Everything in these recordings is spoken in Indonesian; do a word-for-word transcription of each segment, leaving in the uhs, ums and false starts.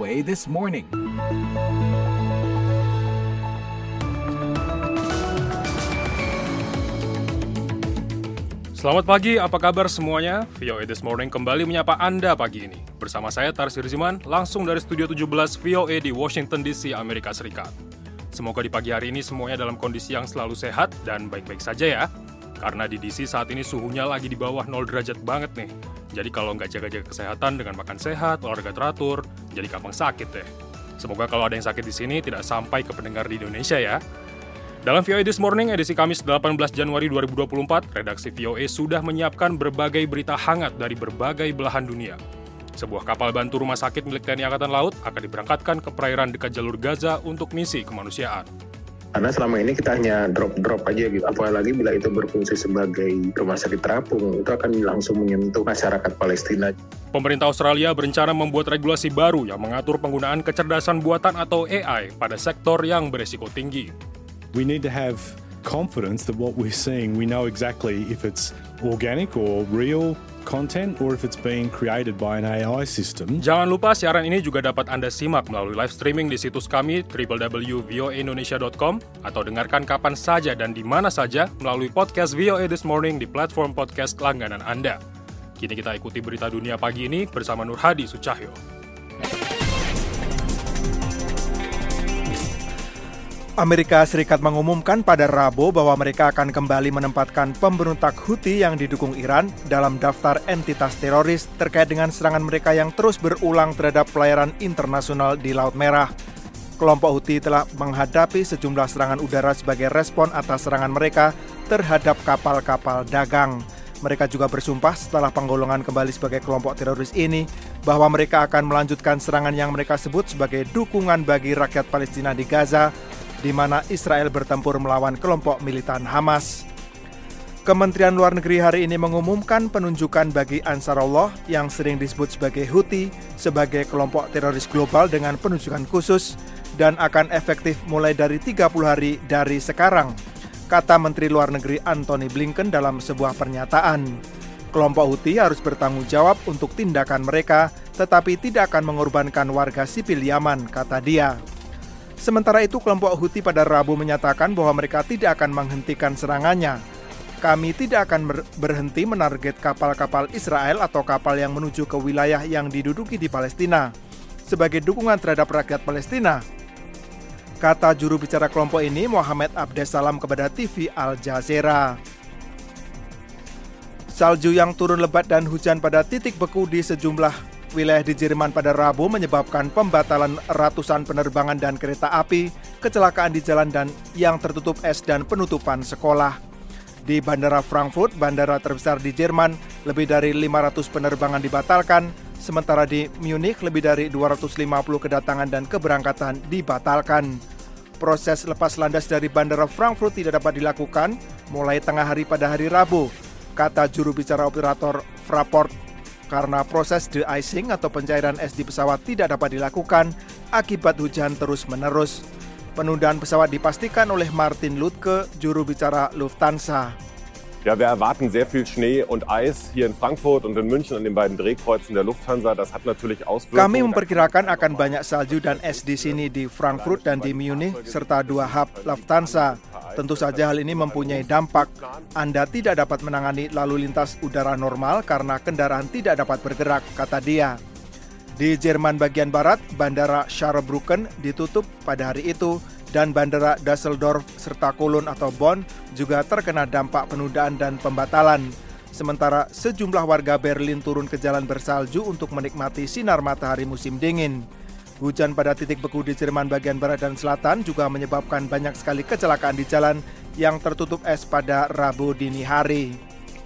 O A This Morning. Selamat pagi, apa kabar semuanya? V O A This Morning kembali menyapa Anda pagi ini. Bersama saya Tarsir Ziman, langsung dari Studio tujuh belas V O A di Washington D C, Amerika Serikat. Semoga di pagi hari ini semuanya dalam kondisi yang selalu sehat dan baik-baik saja ya. Karena di D C saat ini suhunya lagi di bawah nol derajat banget nih. Jadi kalau nggak jaga-jaga kesehatan dengan makan sehat, olahraga teratur, jadi gampang sakit deh. Semoga kalau ada yang sakit di sini tidak sampai ke pendengar di Indonesia ya. Dalam V O A This Morning edisi Kamis delapan belas Januari dua ribu dua puluh empat, redaksi V O A sudah menyiapkan berbagai berita hangat dari berbagai belahan dunia. Sebuah kapal bantu rumah sakit milik T N I Angkatan Laut akan diberangkatkan ke perairan dekat jalur Gaza untuk misi kemanusiaan. Karena selama ini kita hanya drop-drop aja gitu, apalagi bila itu berfungsi sebagai rumah sakit terapung, itu akan langsung menyentuh masyarakat Palestina. Pemerintah Australia berencana membuat regulasi baru yang mengatur penggunaan kecerdasan buatan atau A I pada sektor yang beresiko tinggi. We need to have confidence that what we're seeing, we know exactly if it's organic or real content or if it's being created by an A I system. Jangan lupa siaran ini juga dapat Anda simak melalui live streaming di situs kami w w w titik v o a indonesia dot com atau dengarkan kapan saja dan di mana saja melalui podcast V O A This Morning di platform podcast langganan Anda. Kini kita ikuti berita dunia pagi ini bersama Nur Hadi Sucahyo. Amerika Serikat mengumumkan pada Rabu bahwa mereka akan kembali menempatkan pemberontak Houthi yang didukung Iran dalam daftar entitas teroris terkait dengan serangan mereka yang terus berulang terhadap pelayaran internasional di Laut Merah. Kelompok Houthi telah menghadapi sejumlah serangan udara sebagai respon atas serangan mereka terhadap kapal-kapal dagang. Mereka juga bersumpah setelah penggolongan kembali sebagai kelompok teroris ini bahwa mereka akan melanjutkan serangan yang mereka sebut sebagai dukungan bagi rakyat Palestina di Gaza, di mana Israel bertempur melawan kelompok militan Hamas. Kementerian Luar Negeri hari ini mengumumkan penunjukan bagi Ansarullah yang sering disebut sebagai Houthi sebagai kelompok teroris global dengan penunjukan khusus dan akan efektif mulai dari tiga puluh hari dari sekarang, kata Menteri Luar Negeri Antony Blinken dalam sebuah pernyataan. Kelompok Houthi harus bertanggung jawab untuk tindakan mereka, tetapi tidak akan mengorbankan warga sipil Yaman, kata dia. Sementara itu, kelompok Houthi pada Rabu menyatakan bahwa mereka tidak akan menghentikan serangannya. Kami tidak akan berhenti menarget kapal-kapal Israel atau kapal yang menuju ke wilayah yang diduduki di Palestina sebagai dukungan terhadap rakyat Palestina, kata juru bicara kelompok ini Mohammed Abdesalam kepada T V Al Jazeera. Salju yang turun lebat dan hujan pada titik beku di sejumlah wilayah di Jerman pada Rabu menyebabkan pembatalan ratusan penerbangan dan kereta api, kecelakaan di jalan dan yang tertutup es dan penutupan sekolah. Di Bandara Frankfurt, bandara terbesar di Jerman, lebih dari lima ratus penerbangan dibatalkan, sementara di Munich lebih dari dua ratus lima puluh kedatangan dan keberangkatan dibatalkan. Proses lepas landas dari Bandara Frankfurt tidak dapat dilakukan mulai tengah hari pada hari Rabu, kata juru bicara operator Fraport, karena proses de-icing atau pencairan es di pesawat tidak dapat dilakukan akibat hujan terus-menerus. Penundaan pesawat dipastikan oleh Martin Lutke, juru bicara Lufthansa. Ja, wir erwarten sehr viel Schnee und Eis hier in Frankfurt und in München an den beiden Drehkreuzen der Lufthansa. Das hat natürlich Auswirkungen. Kami memperkirakan akan banyak salju dan es di sini di Frankfurt dan di Munich serta dua hub Lufthansa. Tentu saja hal ini mempunyai dampak. Anda tidak dapat menangani lalu lintas udara normal karena kendaraan tidak dapat bergerak, kata dia. Di Jerman bagian barat, Bandara Saarbrücken ditutup pada hari itu dan Bandara Düsseldorf serta Cologne atau Bonn juga terkena dampak penundaan dan pembatalan. Sementara sejumlah warga Berlin turun ke jalan bersalju untuk menikmati sinar matahari musim dingin. Hujan pada titik beku di Jerman bagian barat dan selatan juga menyebabkan banyak sekali kecelakaan di jalan yang tertutup es pada Rabu dini hari.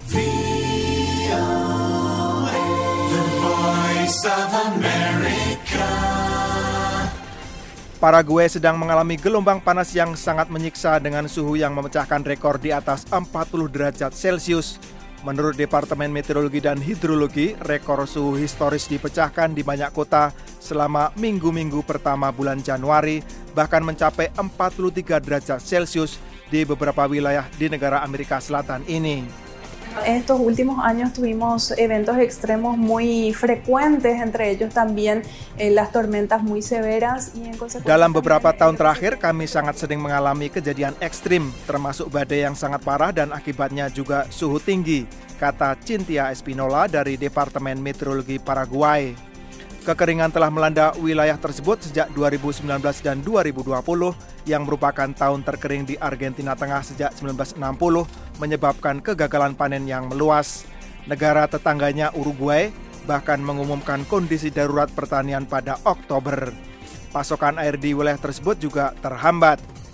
Paraguay sedang mengalami gelombang panas yang sangat menyiksa dengan suhu yang memecahkan rekor di atas empat puluh derajat Celcius. Menurut Departemen Meteorologi dan Hidrologi, rekor suhu historis dipecahkan di banyak kota selama minggu-minggu pertama bulan Januari, bahkan mencapai empat puluh tiga derajat Celcius di beberapa wilayah di negara Amerika Selatan ini. Estos últimos años tuvimos eventos extremos muy frecuentes, entre ellos también eh, las tormentas muy severas. Y en consecuencia, dalam beberapa tahun terakhir, kami sangat sering mengalami kejadian ekstrim, termasuk badai yang sangat parah dan akibatnya juga suhu tinggi, kata Cynthia Espinola dari Departemen Meteorologi Paraguay. Kekeringan telah melanda wilayah tersebut sejak dua ribu sembilan belas dan dua ribu dua puluh, yang merupakan tahun terkering di Argentina Tengah sejak seribu sembilan ratus enam puluh, menyebabkan kegagalan panen yang meluas. Negara tetangganya Uruguay bahkan mengumumkan kondisi darurat pertanian pada Oktober. Pasokan air di wilayah tersebut juga terhambat.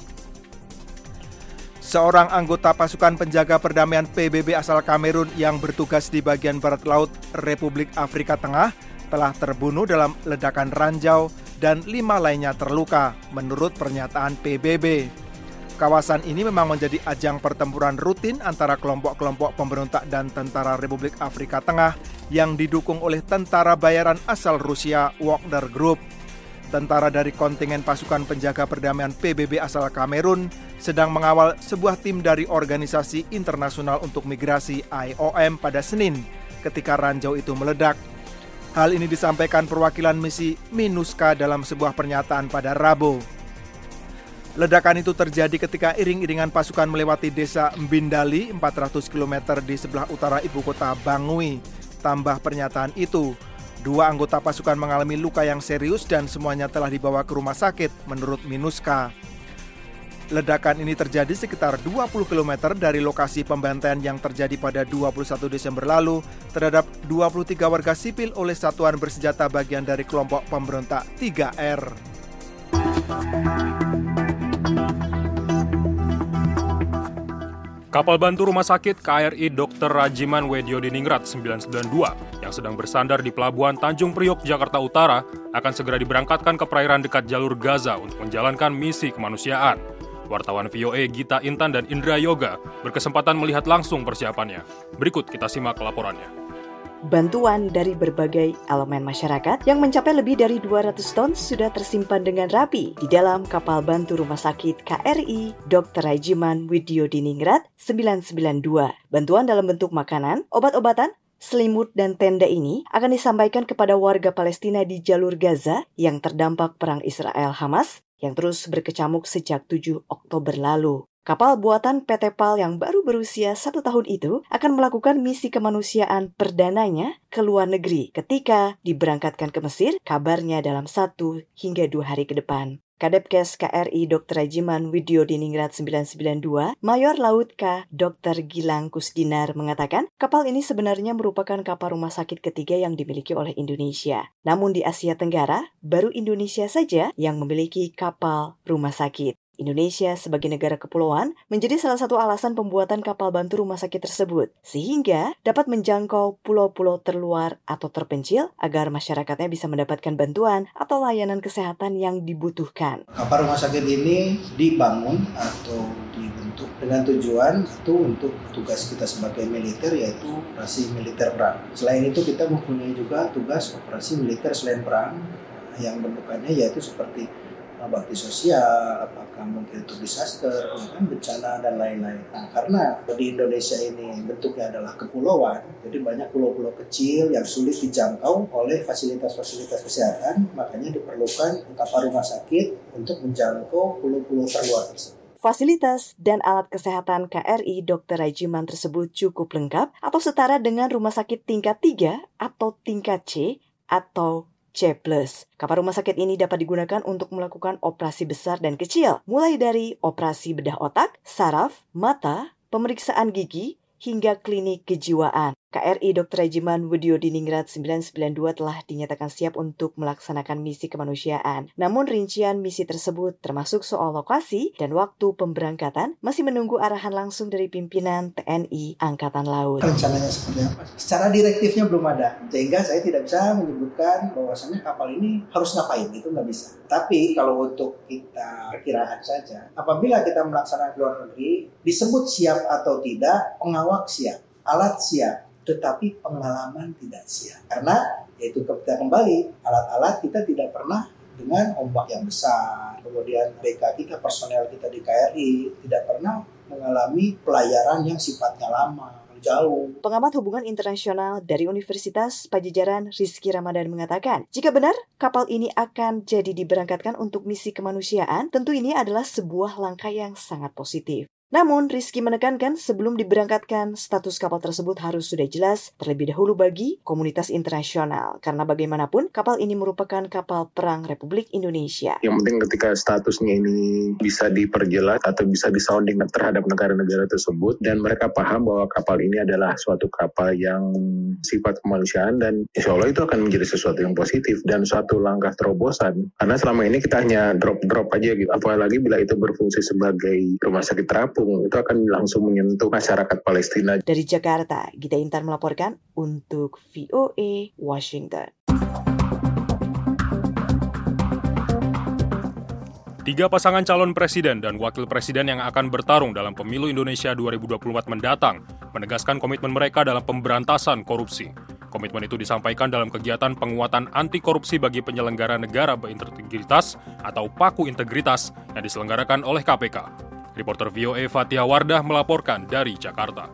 Seorang anggota pasukan penjaga perdamaian P B B asal Kamerun yang bertugas di bagian barat laut Republik Afrika Tengah telah terbunuh dalam ledakan ranjau dan lima lainnya terluka, menurut pernyataan P B B. Kawasan ini memang menjadi ajang pertempuran rutin antara kelompok-kelompok pemberontak dan tentara Republik Afrika Tengah yang didukung oleh tentara bayaran asal Rusia Wagner Group. Tentara dari kontingen pasukan penjaga perdamaian P B B asal Kamerun sedang mengawal sebuah tim dari Organisasi Internasional untuk Migrasi I O M pada Senin ketika ranjau itu meledak. Hal ini disampaikan perwakilan misi MINUSCA dalam sebuah pernyataan pada Rabu. Ledakan itu terjadi ketika iring-iringan pasukan melewati desa Mbindali empat ratus kilometer di sebelah utara ibu kota Bangui. Tambah pernyataan itu, dua anggota pasukan mengalami luka yang serius dan semuanya telah dibawa ke rumah sakit, menurut MINUSCA. Ledakan ini terjadi sekitar dua puluh kilometer dari lokasi pembantaian yang terjadi pada dua puluh satu Desember lalu terhadap dua puluh tiga warga sipil oleh satuan bersenjata bagian dari kelompok pemberontak tiga R. Kapal bantu rumah sakit K R I Dokter Rajiman Widyodiningrat sembilan sembilan dua yang sedang bersandar di Pelabuhan Tanjung Priok, Jakarta Utara akan segera diberangkatkan ke perairan dekat jalur Gaza untuk menjalankan misi kemanusiaan. Wartawan V O A Gita Intan dan Indra Yoga berkesempatan melihat langsung persiapannya. Berikut kita simak laporannya. Bantuan dari berbagai elemen masyarakat yang mencapai lebih dari dua ratus ton sudah tersimpan dengan rapi di dalam kapal bantu rumah sakit K R I Dokter Rajiman Widyodiningrat sembilan sembilan dua. Bantuan dalam bentuk makanan, obat-obatan, selimut, dan tenda ini akan disampaikan kepada warga Palestina di jalur Gaza yang terdampak perang Israel-Hamas yang terus berkecamuk sejak tujuh Oktober lalu. Kapal buatan P T PAL yang baru berusia satu tahun itu akan melakukan misi kemanusiaan perdananya ke luar negeri ketika diberangkatkan ke Mesir, kabarnya dalam satu hingga dua hari ke depan. Kadepkes K R I Dokter Rajiman Widyodiningrat sembilan sembilan dua, Mayor Laut K. Dokter Gilang Kusdinar mengatakan kapal ini sebenarnya merupakan kapal rumah sakit ketiga yang dimiliki oleh Indonesia. Namun di Asia Tenggara, baru Indonesia saja yang memiliki kapal rumah sakit. Indonesia sebagai negara kepulauan menjadi salah satu alasan pembuatan kapal bantu rumah sakit tersebut, sehingga dapat menjangkau pulau-pulau terluar atau terpencil agar masyarakatnya bisa mendapatkan bantuan atau layanan kesehatan yang dibutuhkan. Kapal rumah sakit ini dibangun atau dibentuk dengan tujuan itu untuk tugas kita sebagai militer, yaitu operasi militer perang. Selain itu kita mempunyai juga tugas operasi militer selain perang yang bentukannya yaitu seperti bakti sosial, apakah mungkin itu disaster, kan bencana dan lain-lain. Nah, karena di Indonesia ini bentuknya adalah kepulauan, jadi banyak pulau-pulau kecil yang sulit dijangkau oleh fasilitas-fasilitas kesehatan, makanya diperlukan kapal rumah sakit untuk menjangkau pulau-pulau terluar tersebut. Fasilitas dan alat kesehatan K R I Dokter Rajiman tersebut cukup lengkap atau setara dengan rumah sakit tingkat tiga atau tingkat C atau C plus. Kapal rumah sakit ini dapat digunakan untuk melakukan operasi besar dan kecil, mulai dari operasi bedah otak, saraf, mata, pemeriksaan gigi, hingga klinik kejiwaan. K R I Dokter Rajiman Widyodiningrat sembilan sembilan dua telah dinyatakan siap untuk melaksanakan misi kemanusiaan. Namun rincian misi tersebut termasuk soal lokasi dan waktu pemberangkatan masih menunggu arahan langsung dari pimpinan T N I Angkatan Laut. Rencananya seperti apa? Secara direktifnya belum ada, sehingga saya tidak bisa menyebutkan bahwasannya kapal ini harus ngapain, itu nggak bisa. Tapi kalau untuk kita perkiraan saja, apabila kita melaksanakan luar negeri, disebut siap atau tidak, pengawak siap, alat siap, tetapi pengalaman tidak siap. Karena yaitu kita kembali, alat-alat kita tidak pernah dengan ombak yang besar. Kemudian B K kita, personel kita di K R I tidak pernah mengalami pelayaran yang sifatnya lama. jauh. Pengamat hubungan internasional dari Universitas Pajajaran Rizky Ramadan mengatakan, jika benar kapal ini akan jadi diberangkatkan untuk misi kemanusiaan, tentu ini adalah sebuah langkah yang sangat positif. Namun, Rizky menekankan sebelum diberangkatkan, status kapal tersebut harus sudah jelas terlebih dahulu bagi komunitas internasional. Karena bagaimanapun, kapal ini merupakan kapal perang Republik Indonesia. Yang penting ketika statusnya ini bisa diperjelas atau bisa disounding terhadap negara-negara tersebut, dan mereka paham bahwa kapal ini adalah suatu kapal yang sifat kemanusiaan, dan insya Allah itu akan menjadi sesuatu yang positif dan suatu langkah terobosan. Karena selama ini kita hanya drop-drop aja gitu. Apalagi bila itu berfungsi sebagai rumah sakit terapung, itu akan langsung menyentuh masyarakat Palestina. Dari Jakarta, Gita Intan melaporkan untuk V O A Washington. Tiga pasangan calon presiden dan wakil presiden yang akan bertarung dalam pemilu Indonesia dua ribu dua puluh empat mendatang menegaskan komitmen mereka dalam pemberantasan korupsi. Komitmen itu disampaikan dalam kegiatan penguatan anti korupsi bagi penyelenggara negara berintegritas atau Paku Integritas yang diselenggarakan oleh K P K. Reporter V O A Fatia Wardah melaporkan dari Jakarta.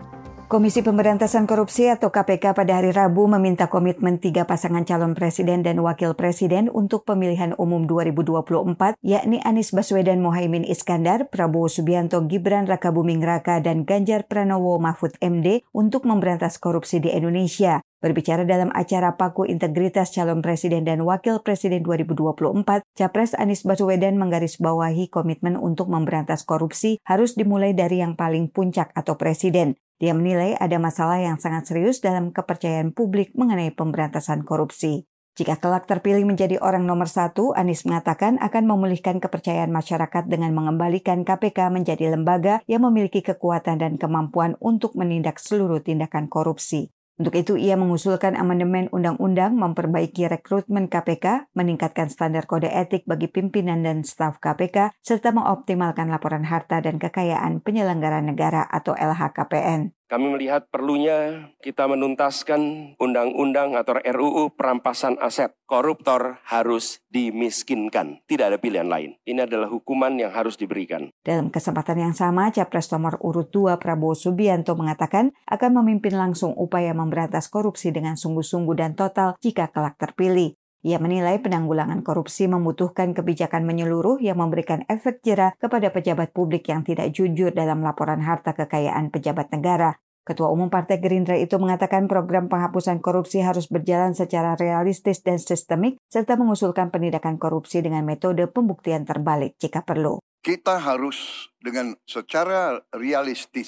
Komisi Pemberantasan Korupsi atau K P K pada hari Rabu meminta komitmen tiga pasangan calon presiden dan wakil presiden untuk pemilihan umum dua ribu dua puluh empat, yakni Anies Baswedan Mohaimin Iskandar, Prabowo Subianto Gibran Rakabuming Raka, dan Ganjar Pranowo Mahfud M D untuk memberantas korupsi di Indonesia. Berbicara dalam acara Paku Integritas Calon Presiden dan Wakil Presiden dua ribu dua puluh empat, Capres Anies Baswedan menggarisbawahi komitmen untuk memberantas korupsi harus dimulai dari yang paling puncak atau presiden. Dia menilai ada masalah yang sangat serius dalam kepercayaan publik mengenai pemberantasan korupsi. Jika kelak terpilih menjadi orang nomor satu, Anies mengatakan akan memulihkan kepercayaan masyarakat dengan mengembalikan K P K menjadi lembaga yang memiliki kekuatan dan kemampuan untuk menindak seluruh tindakan korupsi. Untuk itu, ia mengusulkan amandemen undang-undang memperbaiki rekrutmen K P K, meningkatkan standar kode etik bagi pimpinan dan staf K P K, serta mengoptimalkan laporan harta dan kekayaan penyelenggara negara atau L H K P N. Kami melihat perlunya kita menuntaskan undang-undang atau R U U perampasan aset. Koruptor harus dimiskinkan. Tidak ada pilihan lain. Ini adalah hukuman yang harus diberikan. Dalam kesempatan yang sama, Capres nomor urut dua Prabowo Subianto mengatakan akan memimpin langsung upaya memberantas korupsi dengan sungguh-sungguh dan total jika kelak terpilih. Ia menilai penanggulangan korupsi membutuhkan kebijakan menyeluruh yang memberikan efek jera kepada pejabat publik yang tidak jujur dalam laporan harta kekayaan pejabat negara. Ketua Umum Partai Gerindra itu mengatakan program penghapusan korupsi harus berjalan secara realistis dan sistemik, serta mengusulkan penindakan korupsi dengan metode pembuktian terbalik jika perlu. Kita harus dengan secara realistis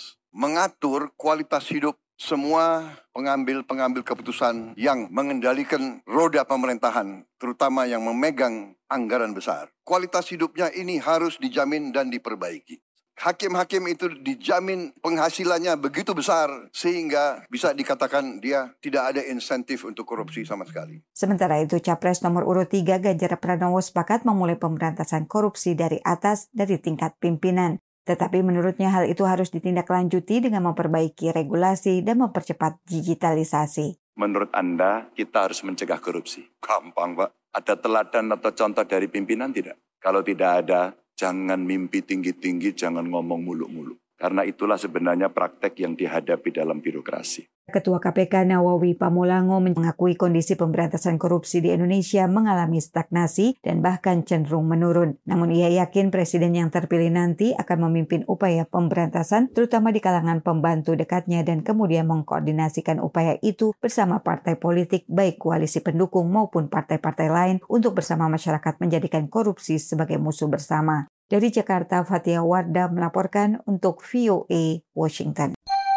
mengatur kualitas hidup semua pengambil-pengambil keputusan yang mengendalikan roda pemerintahan, terutama yang memegang anggaran besar. Kualitas hidupnya ini harus dijamin dan diperbaiki. Hakim-hakim itu dijamin penghasilannya begitu besar sehingga bisa dikatakan dia tidak ada insentif untuk korupsi sama sekali. Sementara itu, Capres nomor urut tiga Ganjar Pranowo sepakat memulai pemberantasan korupsi dari atas dari tingkat pimpinan. Tetapi menurutnya hal itu harus ditindaklanjuti dengan memperbaiki regulasi dan mempercepat digitalisasi. Menurut Anda, kita harus mencegah korupsi? Gampang, Pak. Ada teladan atau contoh dari pimpinan tidak? Kalau tidak ada, jangan mimpi tinggi-tinggi, jangan ngomong muluk-muluk. Karena itulah sebenarnya praktek yang dihadapi dalam birokrasi. Ketua K P K Nawawi Pamulango mengakui kondisi pemberantasan korupsi di Indonesia mengalami stagnasi dan bahkan cenderung menurun. Namun ia yakin presiden yang terpilih nanti akan memimpin upaya pemberantasan, terutama di kalangan pembantu dekatnya dan kemudian mengkoordinasikan upaya itu bersama partai politik baik koalisi pendukung maupun partai-partai lain untuk bersama masyarakat menjadikan korupsi sebagai musuh bersama. Dari Jakarta, Fatia Wardah melaporkan untuk V O A Washington.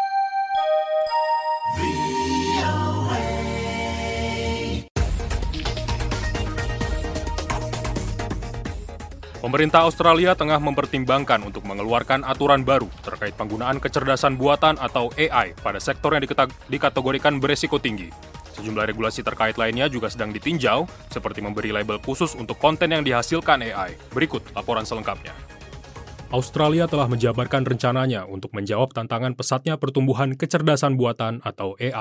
Pemerintah Australia tengah mempertimbangkan untuk mengeluarkan aturan baru terkait penggunaan kecerdasan buatan atau A I pada sektor yang dikategorikan beresiko tinggi. Sejumlah regulasi terkait lainnya juga sedang ditinjau, seperti memberi label khusus untuk konten yang dihasilkan A I. Berikut laporan selengkapnya. Australia telah menjabarkan rencananya untuk menjawab tantangan pesatnya pertumbuhan kecerdasan buatan atau A I.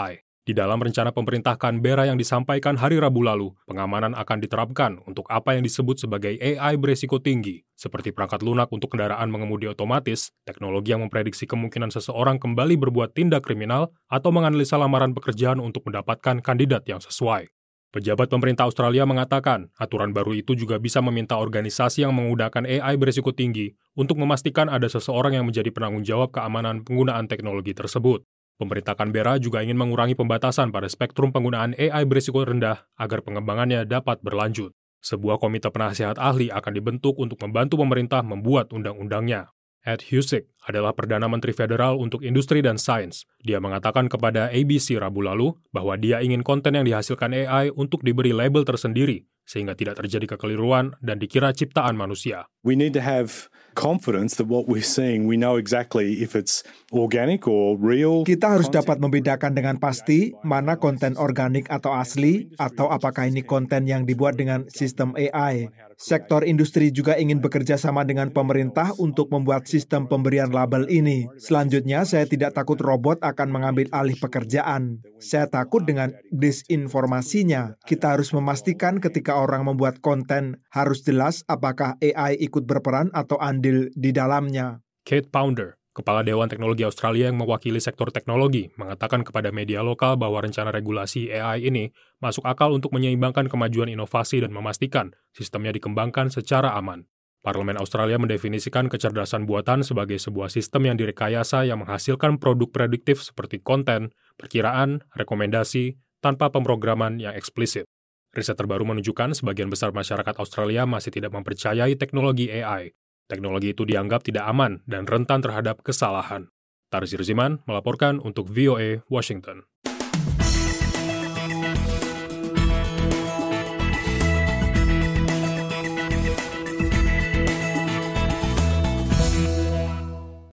Di dalam rencana pemerintah Canberra yang disampaikan hari Rabu lalu, pengamanan akan diterapkan untuk apa yang disebut sebagai A I beresiko tinggi, seperti perangkat lunak untuk kendaraan mengemudi otomatis, teknologi yang memprediksi kemungkinan seseorang kembali berbuat tindak kriminal, atau menganalisa lamaran pekerjaan untuk mendapatkan kandidat yang sesuai. Pejabat pemerintah Australia mengatakan, aturan baru itu juga bisa meminta organisasi yang menggunakan A I beresiko tinggi untuk memastikan ada seseorang yang menjadi penanggung jawab keamanan penggunaan teknologi tersebut. Pemerintah Canberra juga ingin mengurangi pembatasan pada spektrum penggunaan A I berisiko rendah agar pengembangannya dapat berlanjut. Sebuah komite penasihat ahli akan dibentuk untuk membantu pemerintah membuat undang-undangnya. Ed Husick adalah Perdana Menteri Federal untuk Industri dan Sains. Dia mengatakan kepada A B C Rabu lalu bahwa dia ingin konten yang dihasilkan A I untuk diberi label tersendiri, sehingga tidak terjadi kekeliruan dan dikira ciptaan manusia. We need to have confidence that what we're seeing, we know exactly if it's organic or real. Kita harus dapat membedakan dengan pasti mana konten organik atau asli, atau apakah ini konten yang dibuat dengan sistem A I. Sektor industri juga ingin bekerja sama dengan pemerintah untuk membuat sistem pemberian label ini. Selanjutnya, saya tidak takut robot akan mengambil alih pekerjaan. Saya takut dengan disinformasinya. Kita harus memastikan ketika orang membuat konten, harus jelas apakah A I ikut berperan atau andil di dalamnya. Kate Pounder, Kepala Dewan Teknologi Australia yang mewakili sektor teknologi, mengatakan kepada media lokal bahwa rencana regulasi A I ini masuk akal untuk menyeimbangkan kemajuan inovasi dan memastikan sistemnya dikembangkan secara aman. Parlemen Australia mendefinisikan kecerdasan buatan sebagai sebuah sistem yang direkayasa yang menghasilkan produk prediktif seperti konten, perkiraan, rekomendasi, tanpa pemrograman yang eksplisit. Riset terbaru menunjukkan sebagian besar masyarakat Australia masih tidak mempercayai teknologi A I. Teknologi itu dianggap tidak aman dan rentan terhadap kesalahan. Tarsir Ziman melaporkan untuk V O A Washington.